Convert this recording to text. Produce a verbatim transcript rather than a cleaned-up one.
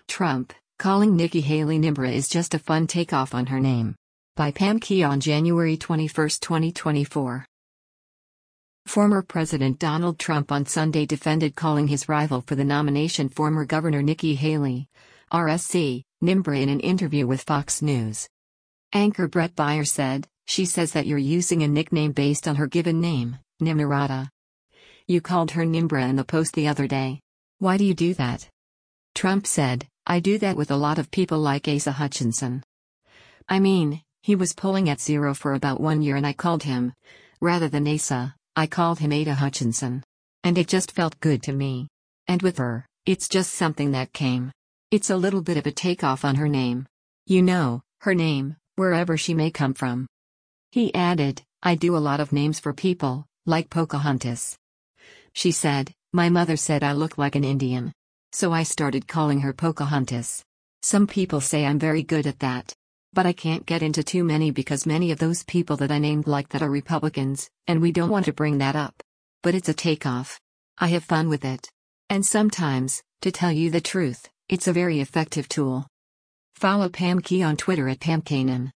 Trump, calling Nikki Haley Nimbra is just a fun takeoff on her name. By Pam Key on January twenty-first, twenty twenty-four. Former President Donald Trump on Sunday defended calling his rival for the nomination, former Governor Nikki Haley, R S C, Nimbra in an interview with Fox News. Anchor Brett Baier said, "She says that you're using a nickname based on her given name, Nimrata. You called her Nimbra in the post the other day. Why do you do that?" Trump said, "I do that with a lot of people like Asa Hutchinson. I mean, he was polling at zero for about one year and I called him, rather than Asa, I called him Ada Hutchinson. And it just felt good to me. And with her, it's just something that came. It's a little bit of a takeoff on her name. You know, her name, wherever she may come from." He added, "I do a lot of names for people, like Pocahontas." She said, "My mother said I look like an Indian. So I started calling her Pocahontas. Some people say I'm very good at that. But I can't get into too many because many of those people that I named like that are Republicans, and we don't want to bring that up. But it's a takeoff. I have fun with it. And sometimes, to tell you the truth, it's a very effective tool." Follow Pam Key on Twitter at Pam Kanan.